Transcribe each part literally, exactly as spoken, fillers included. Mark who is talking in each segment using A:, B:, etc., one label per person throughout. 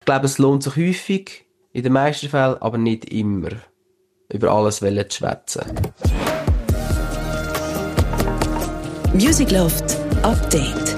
A: glaube, es lohnt sich häufig, in den meisten Fällen, aber nicht immer, über alles zu schwätzen.
B: Music Loft Update.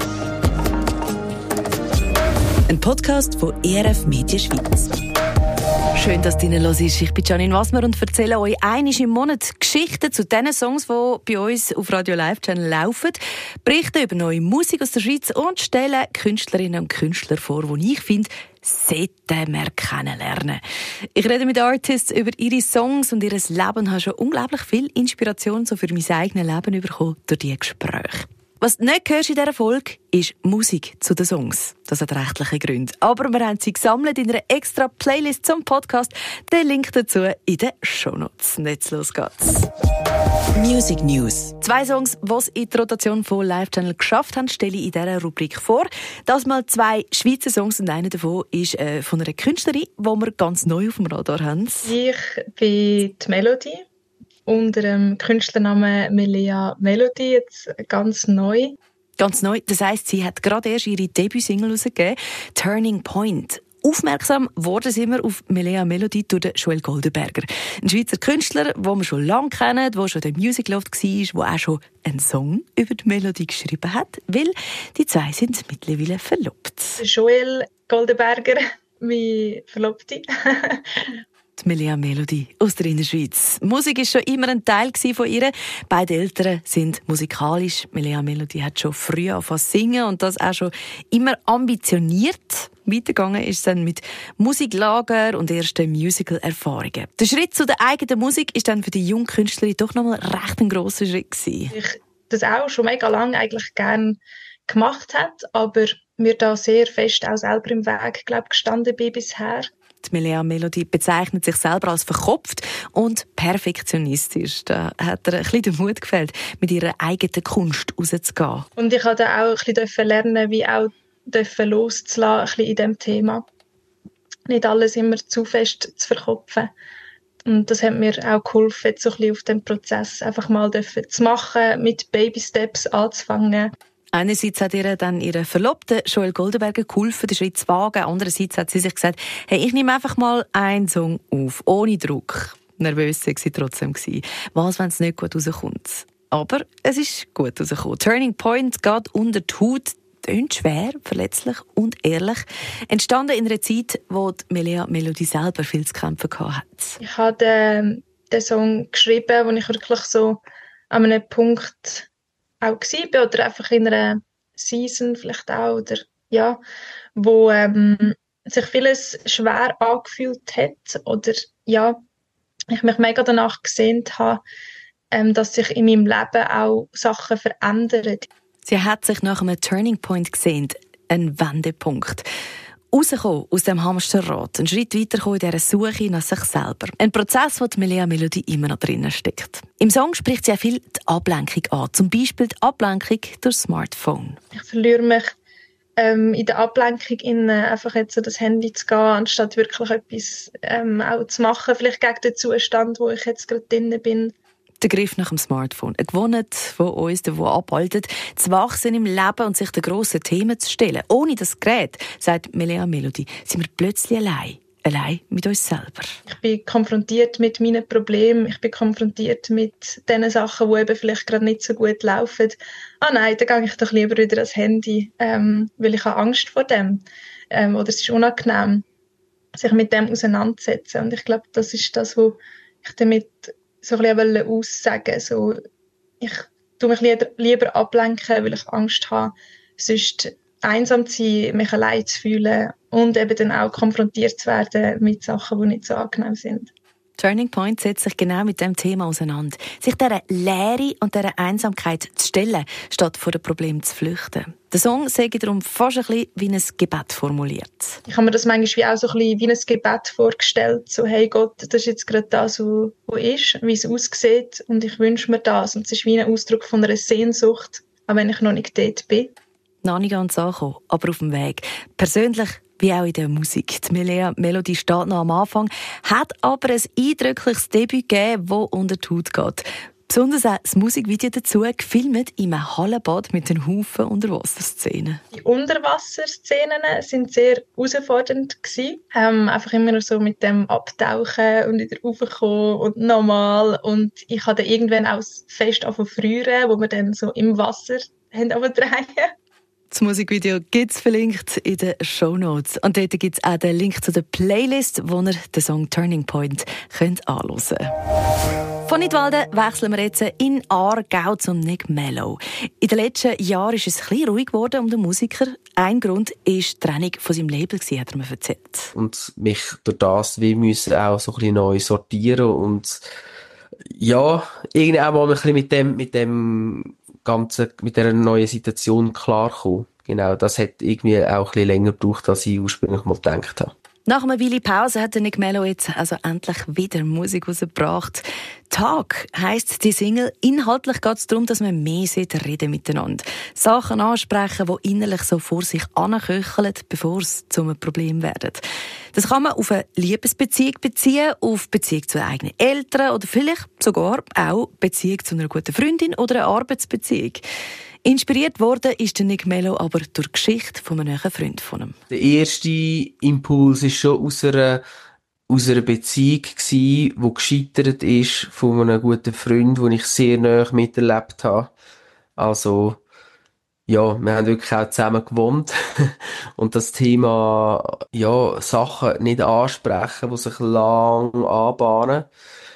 B: Ein Podcast von E R F Media Schweiz. Schön, dass du reinhörst. Ich bin Janine Wassmer und erzähle euch einmal im Monat Geschichten zu den Songs, die bei uns auf Radio Live Channel laufen, berichte über neue Musik aus der Schweiz und stelle Künstlerinnen und Künstler vor, die ich finde, sollten wir kennenlernen. Ich rede mit Artists über ihre Songs und ihr Leben und habe schon unglaublich viel Inspiration so für mein eigenes Leben bekommen durch diese Gespräche. Was du nicht hörst in dieser Folge, ist Musik zu den Songs. Das hat rechtliche Gründe. Aber wir haben sie gesammelt in einer extra Playlist zum Podcast. Den Link dazu in den Shownotes. Jetzt los geht's. Music News. Zwei Songs, die es in die Rotation von Live Channel geschafft haben, stelle ich in dieser Rubrik vor. Das mal zwei Schweizer Songs und einer davon ist äh, von einer Künstlerin, die wir ganz neu auf dem Radar haben.
C: Ich bin die Melody. Unter dem Künstlernamen Melea Melody, jetzt ganz neu.
B: Ganz neu, das heisst, sie hat gerade erst ihre Debütsingle herausgegeben, «Turning Point». Aufmerksam worden sind wir auf Melea Melody durch Joel Goldenberger. Ein Schweizer Künstler, den wir schon lange kennen, der schon der Music Loft war, der auch schon einen Song über die Melodie geschrieben hat, weil die zwei sind mittlerweile verlobt.
C: Joel Goldenberger, mein Verlobte.
B: Die Melea Melody aus der Innerschweiz. Musik war schon immer ein Teil von ihr. Beide Eltern sind musikalisch. Melea Melody hat schon früh angefangen zu singen und das auch schon immer ambitioniert. Weitergegangen ist es dann mit Musiklager und ersten Musical-Erfahrungen. Der Schritt zu der eigenen Musik ist dann für die junge Künstlerin doch nochmal recht ein grosser Schritt gewesen.
C: Ich das auch schon mega lange eigentlich gerne gemacht hat, aber mir da sehr fest auch selber im Weg, glaube, gestanden bin bisher.
B: Die Melea Melody bezeichnet sich selber als verkopft und perfektionistisch. Da hat ihr ein bisschen den Mut gefällt, mit ihrer eigenen Kunst rauszugehen.
C: Und ich durfte auch ein bisschen lernen, wie auch loszulassen, ein bisschen in diesem Thema. Nicht alles immer zu fest zu verkopfen. Und das hat mir auch geholfen, jetzt so ein bisschen auf dem Prozess einfach mal zu machen, mit Baby-Steps anzufangen.
B: Einerseits hat ihr dann ihre Verlobte Joel Goldenberger geholfen, den Schritt zu wagen. Andererseits hat sie sich gesagt, hey, ich nehme einfach mal einen Song auf, ohne Druck. Nervös war sie trotzdem. Was, wenn es nicht gut rauskommt? Aber es ist gut rausgekommen. Turning Point geht unter die Haut. Tönt schwer, verletzlich und ehrlich. Entstanden in einer Zeit, wo die Melea Melody selber viel zu kämpfen hatte.
C: Ich habe den, den Song geschrieben, wo ich wirklich so an einem Punkt auch war, oder einfach in einer Season vielleicht auch, oder, ja, wo ähm, sich vieles schwer angefühlt hat, oder ja, ich mich mega danach gesehnt habe, ähm, dass sich in meinem Leben auch Sachen verändern.
B: Sie hat sich nach einem Turning Point gesehen, ein Wendepunkt. Rauskommen aus dem Hamsterrad, einen Schritt weiterkommen in dieser Suche nach sich selber. Ein Prozess, wo die Melea Melody immer noch drinnen steckt. Im Song spricht sie auch viel die Ablenkung an, zum Beispiel die Ablenkung durch das Smartphone.
C: Ich verliere mich ähm, in der Ablenkung, in äh, einfach jetzt so das Handy zu gehen, anstatt wirklich etwas ähm, auch zu machen, vielleicht gegen den Zustand, wo ich jetzt gerade drin bin.
B: Der Griff nach dem Smartphone. Eine Gewohnheit von uns, die abhaltet, zu wachsen im Leben und sich den grossen Themen zu stellen. Ohne das Gerät, sagt Melea Melody, sind wir plötzlich allein. Allein mit uns selber.
C: Ich bin konfrontiert mit meinen Problemen. Ich bin konfrontiert mit den Sachen, die eben vielleicht gerade nicht so gut laufen. Ah nein, dann gehe ich doch lieber wieder ans Handy, ähm, weil ich habe Angst vor dem. Ähm, oder es ist unangenehm, sich mit dem auseinanderzusetzen. Und ich glaube, das ist das, was ich damit so ein bisschen aussagen. So, ich tue mich lieber, lieber ablenken, weil ich Angst habe, sonst einsam zu sein, mich allein zu fühlen und eben dann auch konfrontiert zu werden mit Sachen, die nicht so angenehm sind.
B: Turning Point setzt sich genau mit dem Thema auseinander. Sich dieser Leere und dieser Einsamkeit zu stellen, statt vor dem Problem zu flüchten. Der Song sagt darum fast ein bisschen wie ein Gebet formuliert.
C: Ich habe mir das manchmal auch so ein bisschen wie ein Gebet vorgestellt. So, hey Gott, das ist jetzt gerade das, was ist, wie es aussieht und ich wünsche mir das. Und es ist wie ein Ausdruck von einer Sehnsucht, auch wenn ich noch nicht dort bin.
B: Noch nicht ganz angekommen, aber auf dem Weg. Persönlich wie auch in der Musik. Die Melea Melody steht noch am Anfang, hat aber ein eindrückliches Debüt gegeben, das unter die Haut geht. Besonders auch das Musikvideo dazu, gefilmt in einem Hallenbad mit einem Haufen Unterwasserszenen.
C: Die Unterwasserszenen sind sehr herausfordernd gewesen. Ähm, einfach immer so mit dem Abtauchen und wieder raufkommen und nochmal. Und ich hatte irgendwann auch fest angefangen zu frieren, wo wir dann so im Wasser haben drehen.
B: Das Musikvideo gibt es verlinkt in den Shownotes. Und dort gibt es auch den Link zu der Playlist, wo ihr den Song «Turning Point» könnt anhören könnt. Von Nidwalden wechseln wir jetzt in Aargau zum Nick Mello. In den letzten Jahren ist es ein bisschen ruhig geworden um den Musiker. Ein Grund war die Trennung von seinem Label, hat er mir erzählt.
A: Und mich durch das wie müssen auch so ein bisschen neu sortieren und ja, irgendwie auch mal ein bisschen mit dem, mit dem ganzen, mit dieser neuen Situation klarkommen. Genau, das hat irgendwie auch ein bisschen länger gebraucht, als ich ursprünglich mal gedacht habe.
B: Nach einer Weile Pause hat der Nick Mello jetzt also endlich wieder Musik rausgebracht. «Tag» heisst die Single. Inhaltlich geht es darum, dass man mehr reden miteinander. Sachen ansprechen, die innerlich so vor sich anköcheln, bevor es zu einem Problem werden. Das kann man auf eine Liebesbeziehung beziehen, auf Beziehung zu eigenen Eltern oder vielleicht sogar auch Beziehung zu einer guten Freundin oder eine Arbeitsbeziehung. Inspiriert worden ist der Nick Mello aber durch die Geschichte von einem neuen Freund von ihm.
A: Der erste Impuls war schon aus einer, aus einer Beziehung gewesen, die gescheitert ist von einem guten Freund, den ich sehr nahe miterlebt habe. Also, ja, wir haben wirklich auch zusammen gewohnt. Und das Thema, ja, Sachen nicht ansprechen, die sich lang anbahnen,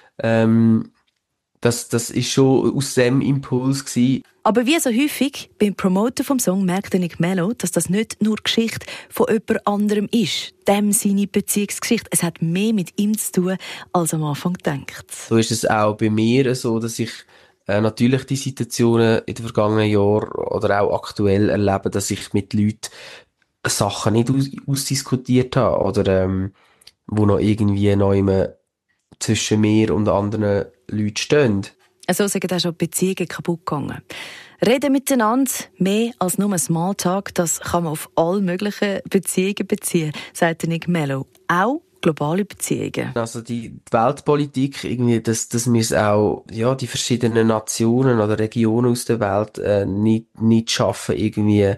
A: ähm, das, das ist schon aus diesem Impuls gewesen.
B: Aber wie so häufig beim Promoten vom Song merkt Nick Mello, dass das nicht nur die Geschichte von jemand anderem ist. Dem seine Beziehungsgeschichte. Es hat mehr mit ihm zu tun, als am Anfang gedacht.
A: So ist es auch bei mir so, dass ich äh, natürlich die Situationen in den vergangenen Jahren oder auch aktuell erlebe, dass ich mit Leuten Sachen nicht aus ausdiskutiert habe oder ähm, wo noch irgendwie neu zwischen mir und anderen Leuten stehen.
B: So sind auch schon Beziehungen kaputt gegangen. Reden miteinander, mehr als nur ein Smalltalk, das kann man auf alle möglichen Beziehungen beziehen, sagt Nick Mello. Auch globale Beziehungen.
A: Also die, die Weltpolitik, irgendwie, dass, dass wir es auch, ja, die verschiedenen Nationen oder Regionen aus der Welt äh, nicht, nicht schaffen, irgendwie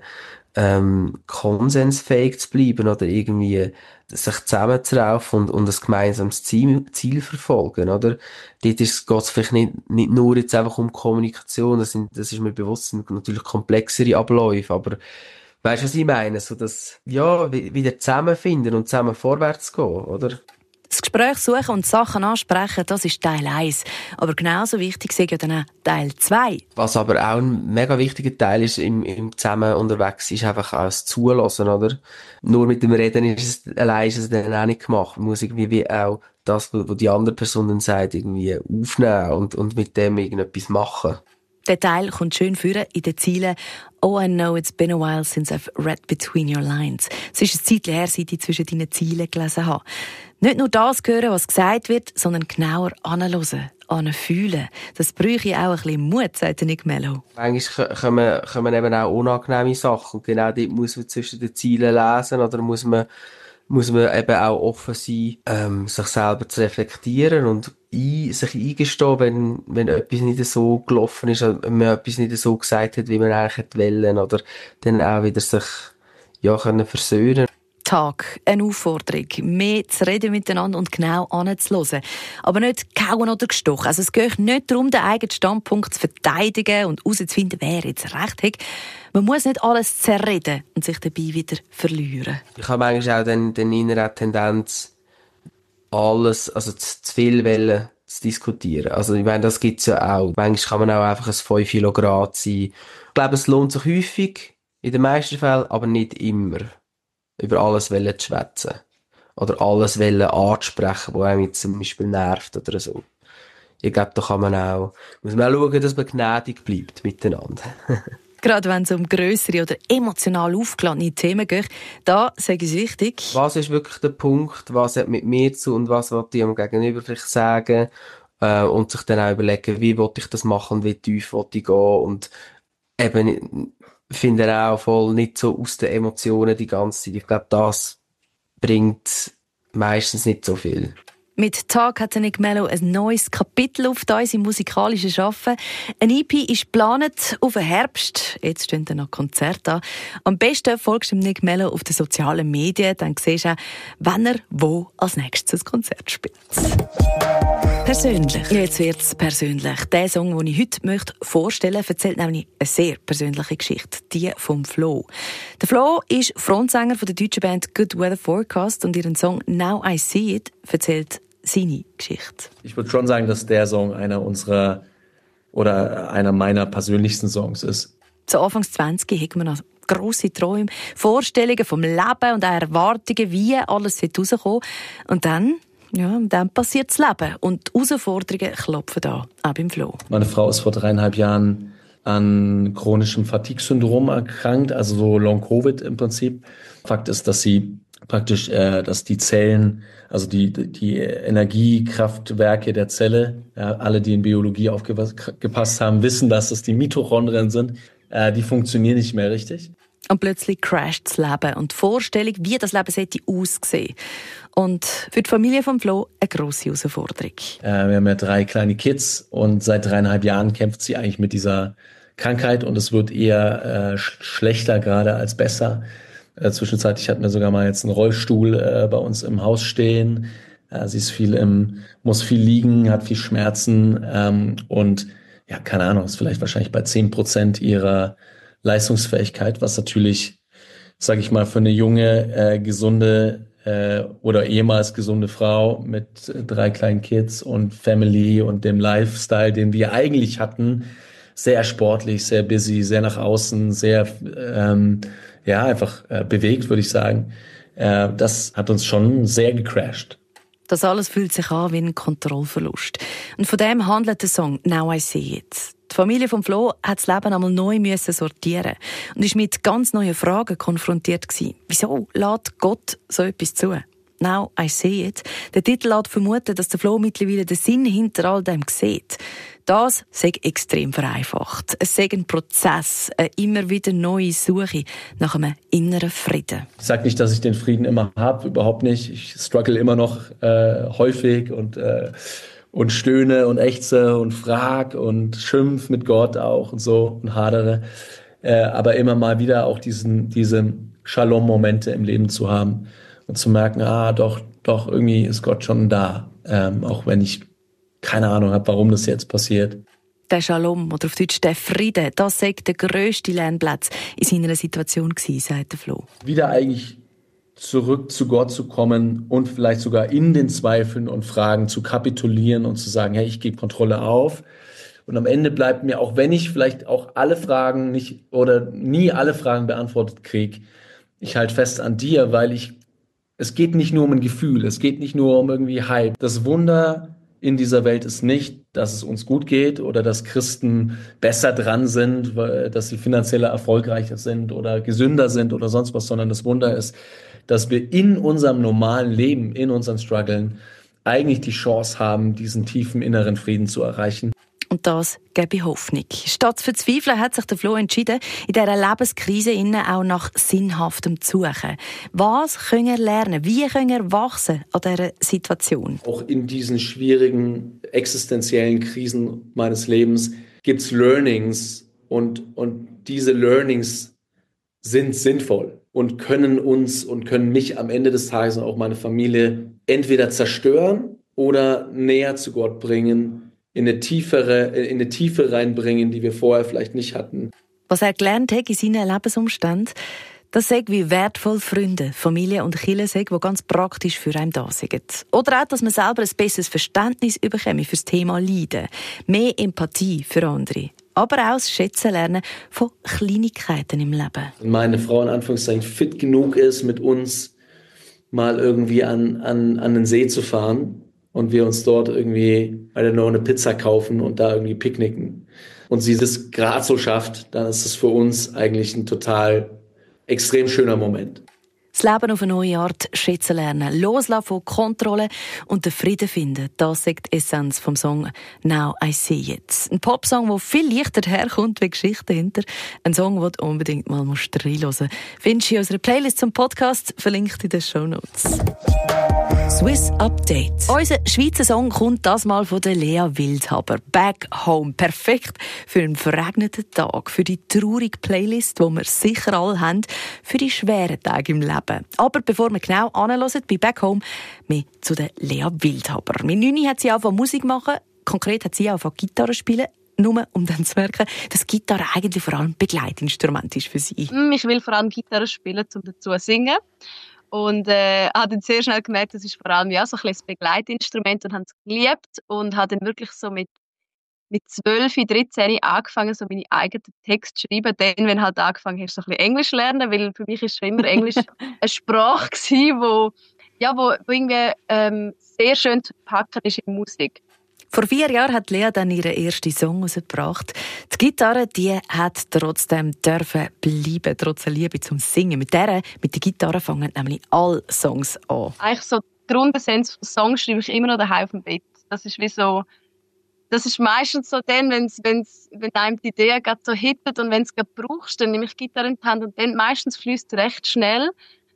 A: ähm, konsensfähig zu bleiben oder irgendwie sich zusammenzuraufen und, und ein gemeinsames Ziel, Ziel verfolgen, oder? Dort geht es vielleicht nicht, nicht nur jetzt einfach um Kommunikation, das, sind, das ist mir bewusst, das sind natürlich komplexere Abläufe, aber weißt du, was ich meine? So, dass, ja, wieder zusammenfinden und zusammen vorwärts gehen, oder?
B: Das Gespräch suchen und Sachen ansprechen, das ist Teil eins. Aber genauso wichtig ist ja dann auch Teil zwei.
A: Was aber auch ein mega wichtiger Teil ist im, im Zusammen unterwegs, ist einfach auch das Zulassen, oder? Nur mit dem Reden ist es, allein ist es dann auch nicht gemacht. Man muss irgendwie wie auch das, was die andere Person dann sagt, irgendwie aufnehmen und, und mit dem irgendetwas machen.
B: Der Teil kommt schön führen in den Zielen «Oh, I know it's been a while since I've read between your lines». Es ist ein Zeitchen her, seit ich zwischen deinen Zielen gelesen habe. Nicht nur das hören, was gesagt wird, sondern genauer anhören, anfühlen. Das bräuchte auch ein bisschen Mut, sagt Nick Mello.
A: Manchmal kommen, kommen eben auch unangenehme Sachen. Und genau dort muss man zwischen den Zielen lesen oder muss man, muss man eben auch offen sein, ähm, sich selber zu reflektieren und ein, sich eingestehen, wenn, wenn etwas nicht so gelaufen ist, wenn man etwas nicht so gesagt hat, wie man eigentlich hätte wollen, oder dann auch wieder sich, ja, können versöhnen.
B: Tag, eine Aufforderung, mehr zu reden miteinander und genau anzuhören. Aber nicht gehauen oder gestochen. Also es geht nicht darum, den eigenen Standpunkt zu verteidigen und herauszufinden, wer jetzt recht hat. Man muss nicht alles zerreden und sich dabei wieder verlieren. Ich
A: habe manchmal auch den, den inneren Tendenz, alles, also zu, zu viel wollen, zu diskutieren. Also ich meine, das gibt's ja auch. Manchmal kann man auch einfach ein fünf Kilo Grad sein. Ich glaube, es lohnt sich häufig, in den meisten Fällen, aber nicht immer, über alles wollen zu schwätzen. Oder alles wollen anzusprechen, was einem jetzt zum Beispiel nervt oder so. Ich glaube, da kann man auch, muss man auch schauen, dass man gnädig bleibt miteinander.
B: Gerade wenn es um grössere oder emotional aufgeladene Themen geht, da sage ich es wichtig.
A: Was ist wirklich der Punkt, was hat mit mir zu und was will ich am Gegenüber vielleicht sagen, äh, und sich dann auch überlegen, wie will ich das machen, wie tief will ich gehen und eben, ich finde auch voll nicht so aus den Emotionen die ganze Zeit. Ich glaube, das bringt meistens nicht so viel.
B: Mit Tag hat Nick Mello ein neues Kapitel auf uns im musikalischen Schaffen. Ein E P ist geplant auf den Herbst. Jetzt stehen dann noch Konzerte an. Am besten folgst du Nick Mello auf den sozialen Medien. Dann siehst du auch, wann er wo als nächstes ein Konzert spielt. Persönlich. Jetzt wird's persönlich. Der Song, den ich heute möchte vorstellen möchte, erzählt nämlich eine sehr persönliche Geschichte. Die vom Flo. Der Flo ist Frontsänger von der deutschen Band Good Weather Forecast und ihren Song Now I See It erzählt seine Geschichte.
D: Ich würde schon sagen, dass der Song einer unserer oder einer meiner persönlichsten Songs ist.
B: Zu Anfangs zwanzig hat man noch grosse Träume, Vorstellungen vom Leben und auch Erwartungen, wie alles rauskommen. Und dann, ja, dann passiert das Leben und die Herausforderungen klopfen an, auch beim Flo.
D: Meine Frau ist vor dreieinhalb Jahren an chronischem Fatigue-Syndrom erkrankt, also so Long-Covid im Prinzip. Fakt ist, dass sie praktisch, äh, dass die Zellen, also die die Energiekraftwerke der Zelle, ja, alle, die in Biologie aufgepasst haben, wissen, dass es die Mitochondrien sind, äh, die funktionieren nicht mehr richtig.
B: Und plötzlich crasht das Leben und die Vorstellung, wie das Leben sollte aussehen. Und für die Familie von Flo eine grosse Herausforderung.
D: Äh, wir haben ja drei kleine Kids und seit dreieinhalb Jahren kämpft sie eigentlich mit dieser Krankheit und es wird eher äh, schlechter gerade als besser. Äh, zwischenzeitlich hatten wir sogar mal jetzt einen Rollstuhl äh, bei uns im Haus stehen. Äh, sie ist viel im, muss viel liegen, hat viel Schmerzen ähm, und ja, keine Ahnung, ist vielleicht wahrscheinlich bei zehn Prozent ihrer Leistungsfähigkeit, was natürlich, sage ich mal, für eine junge, äh, gesunde äh, oder ehemals gesunde Frau mit äh, drei kleinen Kids und Family und dem Lifestyle, den wir eigentlich hatten, sehr sportlich, sehr busy, sehr nach außen, sehr ähm, ja einfach äh, bewegt, würde ich sagen. Äh, das hat uns schon sehr gecrashed.
B: Das alles fühlt sich an wie ein Kontrollverlust. Und von dem handelt der Song «Now I See It». Die Familie von Flo hat das Leben einmal neu müssen sortieren und ist mit ganz neuen Fragen konfrontiert gewesen. Wieso lässt Gott so etwas zu? «Now I See It». Der Titel lässt vermuten, dass der Flo mittlerweile den Sinn hinter all dem sieht. Das sei extrem vereinfacht. Es sei ein Prozess, eine immer wieder neue Suche nach einem inneren Frieden.
D: Ich sage nicht, dass ich den Frieden immer habe, überhaupt nicht. Ich struggle immer noch äh, häufig und äh, und stöhne und ächze und frag und schimpf mit Gott auch und so und hadere. Äh, aber immer mal wieder auch diesen diese Shalom-Momente im Leben zu haben und zu merken, ah, doch, doch, irgendwie ist Gott schon da. Ähm, auch wenn ich keine Ahnung habe, warum das jetzt passiert.
B: Der Shalom, oder auf Deutsch der Frieden, das sei der grösste Lernplatz in seiner Situation gewesen, sagt der Flo.
D: Wieder eigentlich zurück zu Gott zu kommen und vielleicht sogar in den Zweifeln und Fragen zu kapitulieren und zu sagen, hey, ich gebe Kontrolle auf. Und am Ende bleibt mir, auch wenn ich vielleicht auch alle Fragen nicht oder nie alle Fragen beantwortet kriege, ich halte fest an dir, weil ich, es geht nicht nur um ein Gefühl, es geht nicht nur um irgendwie Hype. Das Wunder in dieser Welt ist nicht, dass es uns gut geht oder dass Christen besser dran sind, dass sie finanziell erfolgreicher sind oder gesünder sind oder sonst was, sondern das Wunder ist, dass wir in unserem normalen Leben, in unseren Struggeln eigentlich die Chance haben, diesen tiefen inneren Frieden zu erreichen.
B: Und das gebe Hoffnung. Statt zu verzweifeln hat sich der Flo entschieden, in dieser Lebenskrise auch nach Sinnhaftem zu suchen. Was können wir lernen? Wie können wir wachsen an dieser Situation?
D: Auch in diesen schwierigen existenziellen Krisen meines Lebens gibt es Learnings und, und diese Learnings sind sinnvoll und können uns und können mich am Ende des Tages und auch meine Familie entweder zerstören oder näher zu Gott bringen, in eine tiefere, in eine Tiefe reinbringen, die wir vorher vielleicht nicht hatten.
B: Was er gelernt hat in seinen Lebensumständen, das sagt, wie wertvoll Freunde, Familie und Kirche sind, die ganz praktisch für einen da sind. Oder auch, dass man selber ein besseres Verständnis bekommt für das Thema Leiden, mehr Empathie für andere. Aber auch das Schätzen lernen von Kleinigkeiten im Leben.
D: Wenn meine Frau in Anführungszeichen fit genug ist, mit uns mal irgendwie an, an, an den See zu fahren und wir uns dort irgendwie, I don't know, eine Pizza kaufen und da irgendwie picknicken und sie das gerade so schafft, dann ist es für uns eigentlich ein total extrem schöner Moment.
B: Das Leben auf eine neue Art schätzen lernen, loslassen von Kontrolle und den Frieden finden, das sagt die Essenz vom Song «Now I See It». Ein Popsong, der viel leichter herkommt wie Geschichte dahinter. Ein Song, den du unbedingt mal reinhören musst. Findest du in unserer Playlist zum Podcast, verlinkt in den Shownotes. Swiss Update. Unser Schweizer Song kommt das mal von der Lea Wildhaber. Back Home. Perfekt für einen verregneten Tag, für die traurige Playlist, die wir sicher alle haben, für die schweren Tage im Leben. Aber bevor wir genau anhören bei Back Home, mehr zu der Lea Wildhaber. Mit neun hat sie angefangen Musik machen. Konkret hat sie angefangen Gitarre spielen. Nur um dann zu merken, dass Gitarre eigentlich vor allem Begleitinstrument ist für sie.
E: Ich will vor allem Gitarre spielen, um dazu zu singen. Und äh, habe dann sehr schnell gemerkt, das ist vor allem ja, so ein bisschen das Begleitinstrument und habe es geliebt. Und habe dann wirklich so mit, mit zwölf, dreizehn angefangen, so meine eigenen Texte zu schreiben. Dann, wenn halt angefangen hast, so ein bisschen Englisch zu lernen, weil für mich ist schon immer Englisch eine Sprache gewesen, wo, ja, wo, wo irgendwie ähm, sehr schön zu packen ist in Musik.
B: Vor vier Jahren hat Lea dann ihren ersten Song herausgebracht. Die Gitarre, die hat trotzdem dürfen bleiben, trotz der Liebe zum Singen. Mit der, mit der Gitarre fangen nämlich alle Songs an.
E: Eigentlich so die Grundessenz von Songs schreibe ich immer noch daheim auf dem Bett. Das ist wie so, das ist meistens so dann, wenn's, wenn's, wenn einem die Idee gerade so hittet und wenn es gerade brauchst, dann nehme ich die Gitarre in die Hand und dann meistens fließt es recht schnell.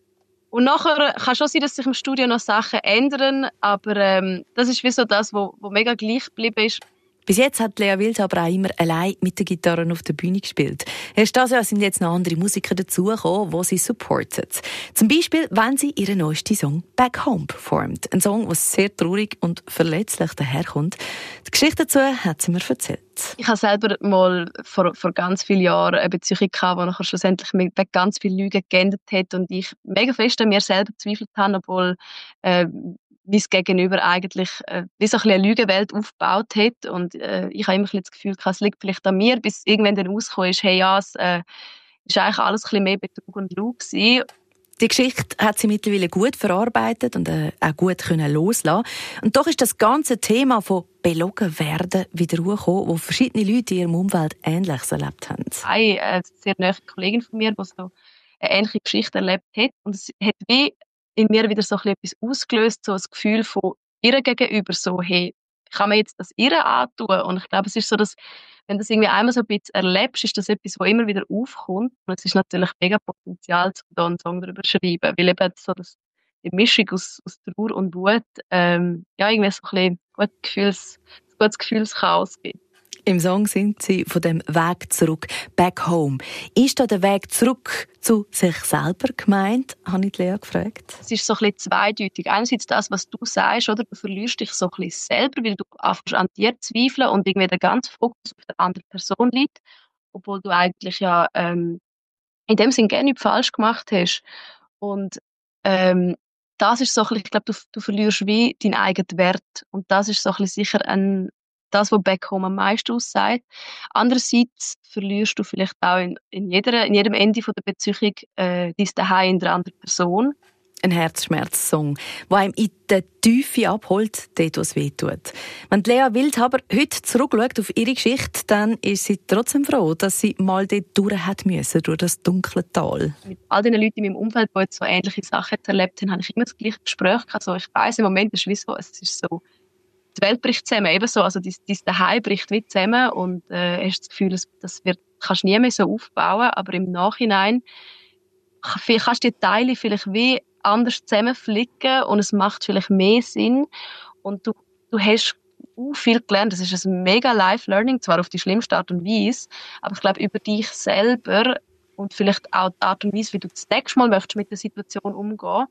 E: Und nachher kann schon sein, dass sich im Studio noch Sachen ändern, aber ähm, das ist wie so das, was mega gleich geblieben ist.
B: Bis jetzt hat Lea Wildhaber auch immer allein mit der Gitarre auf der Bühne gespielt. Erst dieses Jahr sind jetzt noch andere Musiker dazugekommen, die sie supportet. Zum Beispiel, wenn sie ihren neuesten Song «Back Home» performt. Ein Song, der sehr traurig und verletzlich daherkommt. Die Geschichte dazu hat sie mir erzählt.
E: Ich habe selber mal vor, vor ganz vielen Jahren eine Beziehung gehabt, die nachher schlussendlich mit ganz vielen Lügen geendet hat und ich mega fest an mir selber gezweifelt habe, obwohl äh, mein Gegenüber eigentlich äh, wie so ein bisschen eine Lügenwelt aufgebaut hat. Und äh, ich habe immer ein bisschen das Gefühl, es liegt vielleicht an mir, bis irgendwann dann rausgekommen ist, hey ja, es äh, ist eigentlich alles ein bisschen mehr Betrug und Lug gewesen.
B: Die Geschichte hat sie mittlerweile gut verarbeitet und äh, auch gut können loslassen. Und doch ist das ganze Thema von belogen werden wieder hochgekommen, wo verschiedene Leute in ihrem Umfeld Ähnliches erlebt haben.
E: Eine äh, sehr nahe Kollegin von mir, die so eine ähnliche Geschichte erlebt hat. Und es hat wie in mir wieder so etwas ausgelöst, so ein Gefühl von ihr gegenüber, so, hey, kann man jetzt das ihr antun? Und ich glaube, es ist so, dass, wenn du das irgendwie einmal so ein bisschen erlebst, ist das etwas, was immer wieder aufkommt. Und es ist natürlich mega Potenzial, um da einen Song darüber zu schreiben, weil eben so das, die Mischung aus, aus Trauer und Wut, ähm, ja, irgendwie so ein bisschen gutes Gefühls, ein gutes Gefühlschaos gibt.
B: Im Song singt sie von dem Weg zurück, «Back Home». Ist da der Weg zurück zu sich selber gemeint, habe ich Lea gefragt.
E: Es ist so ein bisschen zweideutig. Einerseits das, was du sagst, oder? Du verlierst dich so ein bisschen selber, weil du anfängst an dir zu zweifeln und irgendwie der ganze Fokus auf der anderen Person liegt, obwohl du eigentlich ja ähm, in dem Sinn gar nichts falsch gemacht hast. Und ähm, das ist so ein bisschen, ich glaube, du, du verlierst wie deinen eigenen Wert. Und das ist so ein bisschen sicher ein das, was Back Home am meisten aussagt. Andererseits verlierst du vielleicht auch in, in, jeder, in jedem Ende von der Beziehung äh, dein Daheim in der anderen Person.
B: Ein Herzschmerz-Song, der einem in der Tiefe abholt, dort, wo es weh tut. Wenn Lea Wildhaber heute zurückschaut auf ihre Geschichte, dann ist sie trotzdem froh, dass sie mal dort durch hat müssen, durch das dunkle Tal.
E: Mit all den Leuten in meinem Umfeld, die jetzt so ähnliche Sachen erlebt haben, habe ich immer das gleiche Gespräch gehabt. Also ich weiss, im Moment ist es wie so, es ist so, die Welt bricht zusammen, ebenso, also dein, dein Daheim bricht wie zusammen und äh, hast das Gefühl, das wird, kannst du nie mehr so aufbauen, aber im Nachhinein kannst du die Teile vielleicht wie anders zusammenflicken und es macht vielleicht mehr Sinn und du, du hast uh, viel gelernt, das ist ein mega Life-Learning, zwar auf die schlimmste Art und Weise, aber ich glaube über dich selber und vielleicht auch die Art und Weise, wie du das nächste Mal möchtest mit der Situation umgehen,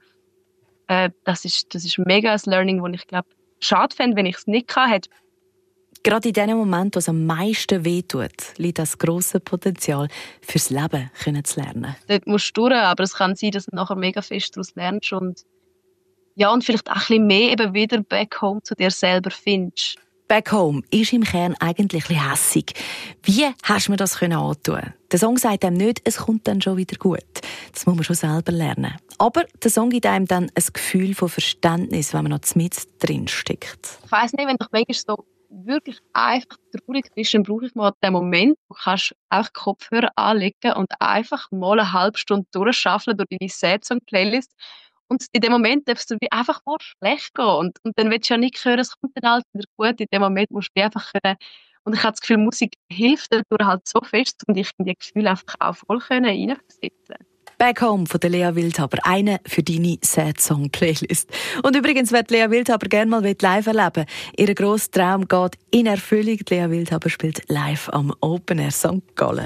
E: äh, das ist, das ist mega ein Learning, das ich glaube, schade fände, wenn ich es nicht hatte.
B: Gerade in dem Moment, wo es am meisten wehtut, liegt das grosse Potenzial, fürs Leben zu lernen.
E: Dort musst du durch, aber es kann sein, dass du nachher mega fest daraus lernst und, ja, und vielleicht auch ein bisschen mehr eben wieder back home zu dir selber findest.
B: Back Home ist im Kern eigentlich ein bisschen hässig. Wie hast du mir das antun? Der Song sagt einem nicht, es kommt dann schon wieder gut. Das muss man schon selber lernen. Aber der Song gibt einem dann ein Gefühl von Verständnis, wenn man noch mit drin steckt.
E: Ich weiss nicht, wenn du manchmal so wirklich einfach traurig bist, dann brauche ich mal den Moment, wo du kannst auch die Kopfhörer anlegen und einfach mal eine halbe Stunde durchschaffeln durch deine Sad-Song-Playlist. Und in dem Moment darfst du einfach mal schlecht gehen. Und, und dann willst du ja nicht hören, es kommt dann halt wieder gut. In dem Moment musst du einfach können. Und ich habe das Gefühl, Musik hilft dadurch halt so fest und ich in die Gefühle einfach auch voll reinversetzen.
B: Back Home von der Lea Wildhaber, eine für deine Sad-Song-Playlist. Und übrigens, wer Lea Wildhaber gerne mal live erleben will, ihr grosser Traum geht in Erfüllung. Lea Wildhaber spielt live am Open Air Sankt Gallen.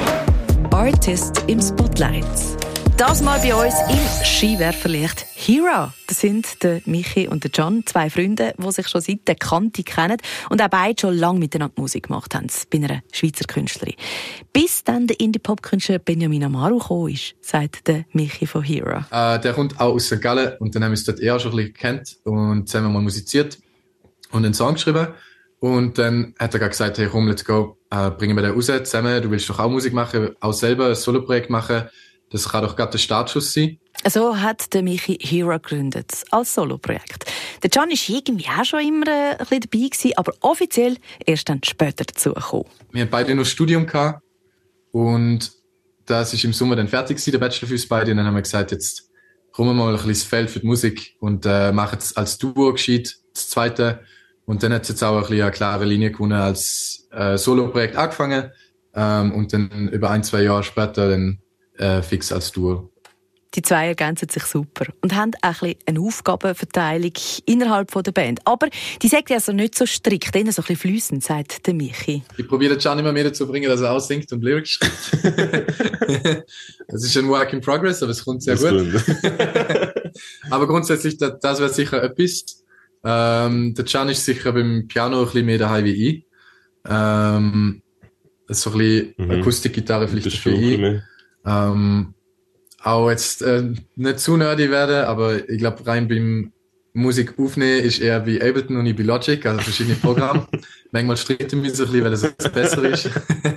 B: Artist im Spotlight. Das mal bei uns im Skiwerferlicht Hero. Das sind der Michi und der John, zwei Freunde, die sich schon seit der Kante kennen und auch beide schon lange miteinander Musik gemacht haben, bei einer Schweizer Künstlerin. Bis dann der Indie-Pop-Künstler Benjamin Amaru gekommen ist, sagt der Michi von Hero.
F: Äh, der kommt auch aus Sankt Gallen und dann haben wir uns dort eher schon ein bisschen gekannt und zusammen mal musiziert und einen Song geschrieben. Und dann hat er gesagt, hey komm, let's go, äh, bringen wir den raus zusammen, du willst doch auch Musik machen, auch selber ein Solo-Projekt machen. Das kann doch gerade der Startschuss sein. So
B: hat der Michi Hero gegründet, als Solo-Projekt. Der Can war irgendwie auch schon immer ein bisschen dabei gewesen, aber offiziell erst dann später dazugekommen.
F: Wir hatten beide noch Studium gehabt und das ist im Sommer dann fertig gewesen, der Bachelor für uns beide. Und dann haben wir gesagt, jetzt kommen wir mal ein bisschen ins Feld für die Musik und äh, machen es als Duo gescheit, das zweite. Und dann hat es jetzt auch ein bisschen eine klare Linie gewonnen, als äh, Solo-Projekt angefangen ähm, und dann über ein, zwei Jahre später dann Äh, fix als Duo.
B: Die zwei ergänzen sich super und haben auch ein bisschen eine Aufgabenverteilung innerhalb der Band. Aber die sagt ja so nicht so strikt, eher so ein bisschen fliessend, sagt der Michi.
F: Ich probiere den Can immer mehr dazu zu bringen, dass er auch singt und Lyrics schreibt. Das ist ein Work in Progress, aber es kommt sehr das gut. Aber grundsätzlich, das, das wäre sicher etwas. Ähm, der Can ist sicher beim Piano ein bisschen mehr daheim wie ich. Ähm, so ein bisschen mhm. Akustikgitarre vielleicht für ich. Ähm, auch jetzt äh, nicht zu nerdy werden, aber ich glaube rein beim Musik aufnehmen ist eher wie Ableton und ich bei Logic, also verschiedene Programme. Manchmal streiten wir so ein bisschen, weil das besser ist.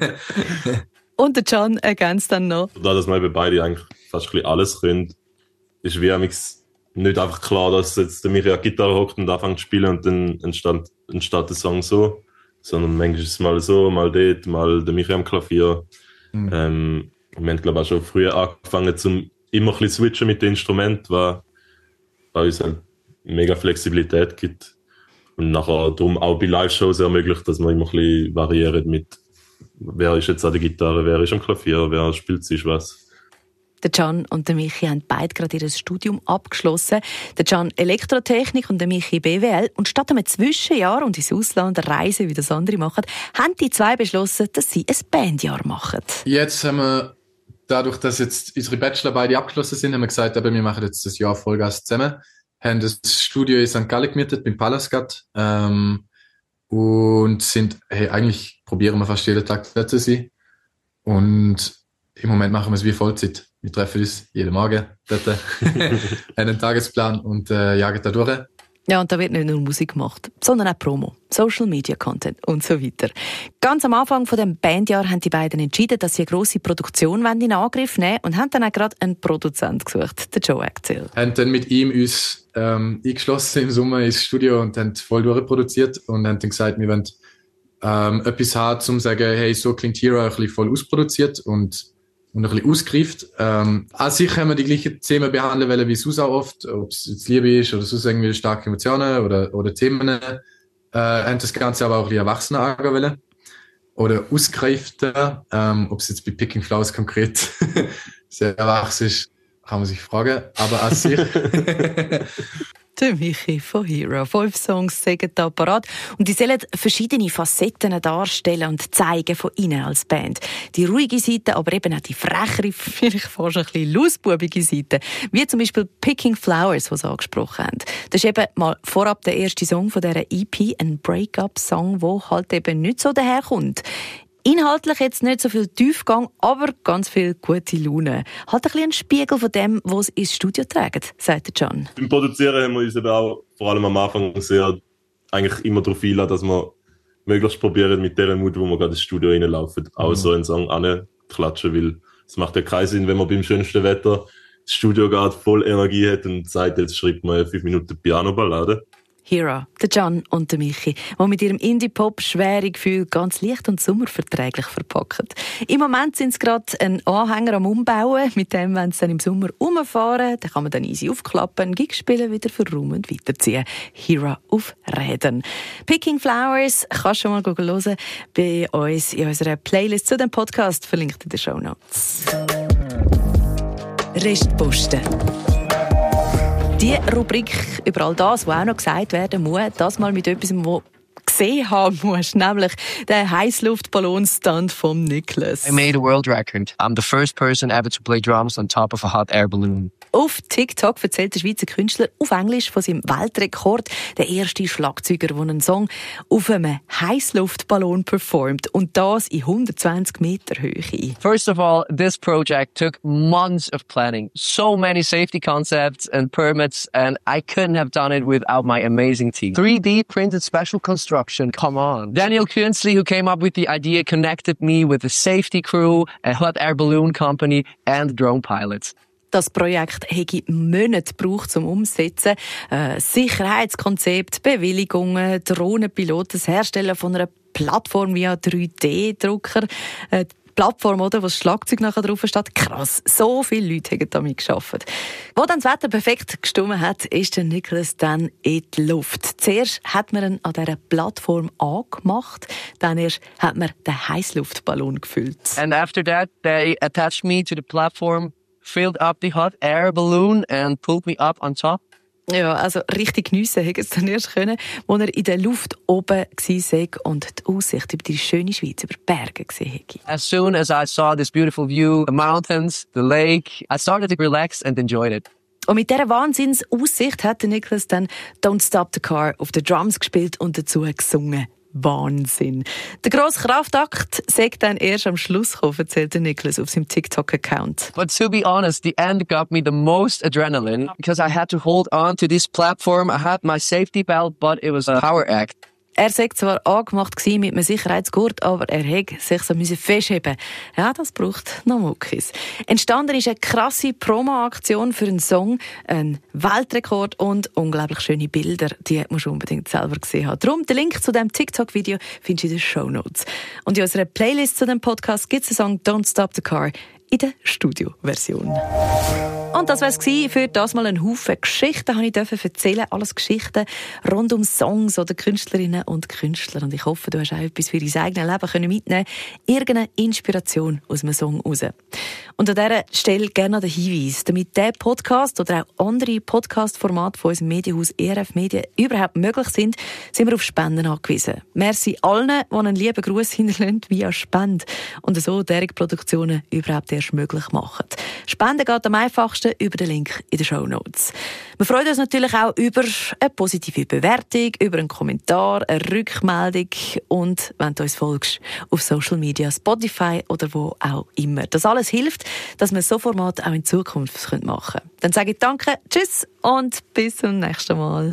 B: Und der Can ergänzt dann noch.
G: Da, dass wir bei beide eigentlich fast ein bisschen alles können, ist wie nicht einfach klar, dass jetzt der Michi an Gitarre hockt und anfängt zu spielen und dann entsteht, entsteht der Song so, sondern manchmal ist es mal so, mal dort, mal der Michi am Klavier. Mhm. Ähm, Wir haben, glaube ich, auch schon früher angefangen, zum immer ein bisschen switchen mit den Instrumenten, was bei uns halt mega Flexibilität gibt. Und nachher darum auch bei Live-Shows ermöglicht, dass man immer ein bisschen variiert mit, wer ist jetzt an der Gitarre, wer ist am Klavier, wer spielt sich was.
B: Der Can und der Michi haben beide gerade ihr Studium abgeschlossen. Der Can Elektrotechnik und der Michi B W L. Und statt einem Zwischenjahr und ins Ausland reisen, wie das andere machen, haben die zwei beschlossen, dass sie ein Bandjahr machen.
F: Jetzt haben wir, dadurch, dass jetzt unsere Bachelor beide abgeschlossen sind, haben wir gesagt, aber wir machen jetzt das Jahr Vollgas zusammen. Haben das Studio in Sankt Gallen gemietet, beim Palascat. Ähm, und sind, hey, eigentlich probieren wir fast jeden Tag dort zu sein. Und im Moment machen wir es wie Vollzeit. Wir treffen uns jeden Morgen dort, haben einen Tagesplan und äh, jagen da durch.
B: Ja, und da wird nicht nur Musik gemacht, sondern auch Promo, Social Media Content und so weiter. Ganz am Anfang von dem Bandjahr haben die beiden entschieden, dass sie eine grosse Produktion in Angriff nehmen wollen und haben dann auch gerade einen Produzent gesucht, den Joe Axel.
F: Wir haben dann mit ihm uns ähm, eingeschlossen im Sommer ins Studio und haben voll durchproduziert und haben dann gesagt, wir wollen ähm, etwas haben, um zu sagen, hey, so klingt Hero ein bisschen voll ausproduziert und und ein bisschen ausgereift. Ähm, an sich haben wir die gleichen Themen behandeln wollen wie sonst auch oft, ob es jetzt Liebe ist oder sonst irgendwie starke Emotionen oder, oder Themen. Äh, haben das Ganze aber auch ein bisschen erwachsener angehen wollen. Oder ausgereifter. Ähm, ob es jetzt bei Picking Flowers konkret sehr erwachsen ist, kann man sich fragen. Aber an sich...
B: Der Michi von Hero. Fünf Songs sagen da parat. Und die sollen verschiedene Facetten darstellen und zeigen von ihnen als Band. Die ruhige Seite, aber eben auch die frechere, vielleicht fast ein bisschen lausbubige Seite. Wie zum Beispiel Picking Flowers, die sie angesprochen haben. Das ist eben mal vorab der erste Song von dieser E P, ein Break-up-Song, der halt eben nicht so daherkommt. Inhaltlich jetzt nicht so viel Tiefgang, aber ganz viel gute Laune. Halt ein bisschen ein Spiegel von dem, was sie ins Studio tragen, sagt der Can.
G: Beim Produzieren haben wir uns eben auch vor allem am Anfang sehr eigentlich immer darauf einlassen, dass wir möglichst probieren, mit der Mut, wo wir gerade ins Studio reinlaufen, auch mhm. so einen Song anzuklatschen, weil es macht ja keinen Sinn, wenn man beim schönsten Wetter das Studio gerade voll Energie hat und sagt, jetzt schreibt man fünf Minuten Piano-Ballade.
B: Hero, der Can und der Michi, die mit ihrem Indie-Pop schwere Gefühl ganz leicht und sommerverträglich verpacken. Im Moment sind sie gerade einen Anhänger am Umbauen. Mit dem, wenn sie dann im Sommer rumfahren, dann kann man dann easy aufklappen, Gig spielen, wieder verräumen und weiterziehen. Hero auf Rädern. Picking Flowers kannst du schon mal hören bei uns in unserer Playlist zu dem Podcast, verlinkt in den Shownotes. Restposten. Die Rubrik über all das, was auch noch gesagt werden muss, das mal mit etwas, was gesehen haben musst, nämlich der Heißluftballon-Stunt von Nicholas.
H: I made a world record. I'm the first person ever to play drums on top of a hot air balloon.
B: Auf TikTok erzählt der Schweizer Künstler auf Englisch von seinem Weltrekord, der erste Schlagzeuger, der einen Song auf einem Heißluftballon performt und das in hundertzwanzig Meter Höhe.
H: First of all, this project took months of planning, so many safety concepts and permits, and I couldn't have done it without my amazing team. three D printed special construction, come on. Daniel Künzli, who came up with the idea, connected me with a safety crew, a hot air balloon company and drone pilots.
B: Das Projekt hätte Monate gebraucht zum Umsetzen. Äh, Sicherheitskonzept, Bewilligungen, Drohnenpiloten, das Herstellen von einer Plattform via drei D Drucker. Äh, Plattform, oder, wo das Schlagzeug nachher drauf steht. Krass, so viele Leute haben damit gearbeitet. Wo dann das Wetter perfekt gestimmt hat, ist der Nicholas dann in die Luft. Zuerst hat man ihn an dieser Plattform angemacht, dann erst hat man den Heißluftballon gefüllt.
H: And after that, they attached me to the platform, filled up the hot air balloon and pulled me up on top.
B: Ja, also richtig geniessen hätte es dann erst können, als er in der Luft oben war und die Aussicht über die schöne Schweiz, über die Berge gesehen hätte.
H: As soon as I saw this beautiful view, the mountains, the lake, I started to relax and enjoyed it.
B: Und mit dieser Wahnsinnsaussicht hat Nicholas dann «Don't Stop the Car» auf den Drums gespielt und dazu gesungen. Wahnsinn. Der grosse Kraftakt sagt dann erst am Schluss gekommen, erzählt Nicholas auf seinem TikTok-Account.
H: But to be honest, the end got me the most adrenaline because I had to hold on to this platform. I had my safety belt, but it was a power act.
B: Er sei zwar angemacht gewesen mit einem Sicherheitsgurt, aber er hätte sich so festheben. Ja, das braucht noch Muckis. Entstanden ist eine krasse Promo-Aktion für einen Song, ein Weltrekord und unglaublich schöne Bilder. Die musst du unbedingt selber gesehen haben. Darum, den Link zu diesem TikTok-Video findest du in den Shownotes. Und in unserer Playlist zu dem Podcast gibt es den Song «Don't Stop the Car» in der Studioversion. Und das war es für das mal ein Haufen Geschichten, habe ich erzählen. Alles Geschichten rund um Songs oder Künstlerinnen und Künstler. Und ich hoffe, du hast auch etwas für dein eigenes Leben mitnehmen können. Irgendeine Inspiration aus einem Song raus. Und an dieser Stelle gerne noch den Hinweis, damit dieser Podcast oder auch andere Podcast-Formate von unserem Medienhaus E R F Medien überhaupt möglich sind, sind wir auf Spenden angewiesen. Merci allen, die einen lieben Gruß hinterlassen via Spende und so derige Produktionen überhaupt erst möglich machen. Spenden geht am einfachsten über den Link in den Shownotes. Wir freuen uns natürlich auch über eine positive Bewertung, über einen Kommentar, eine Rückmeldung und, wenn du uns folgst, auf Social Media, Spotify oder wo auch immer. Das alles hilft, dass wir so Formate auch in Zukunft machen können. Dann sage ich danke, tschüss und bis zum nächsten Mal.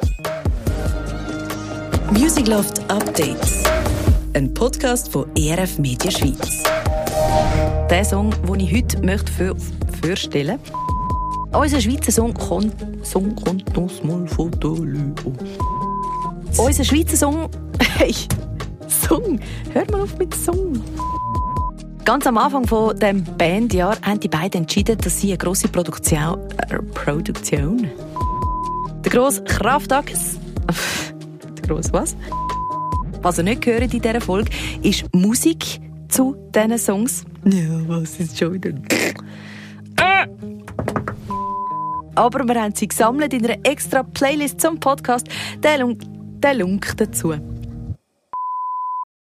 B: Music Loft Updates. Ein Podcast von E R F Media Schweiz. Der Song, den ich heute möchte für, vorstellen möchte, unser Schweizer Song kommt, Song kommt uns mal von der Lüo. Unser Schweizer Song, hey, Song, hör mal auf mit Song. Ganz am Anfang von dem Bandjahr haben die beiden entschieden, dass sie eine grosse Produktion, äh, Produktion, der grosse Kraftakt, der grosse was? Was ihr nicht gehört in dieser Folge, ist Musik zu diesen Songs. Ja, was ist schon wieder? Äh! Aber wir haben sie gesammelt in einer extra Playlist zum Podcast. Der Link, der Link dazu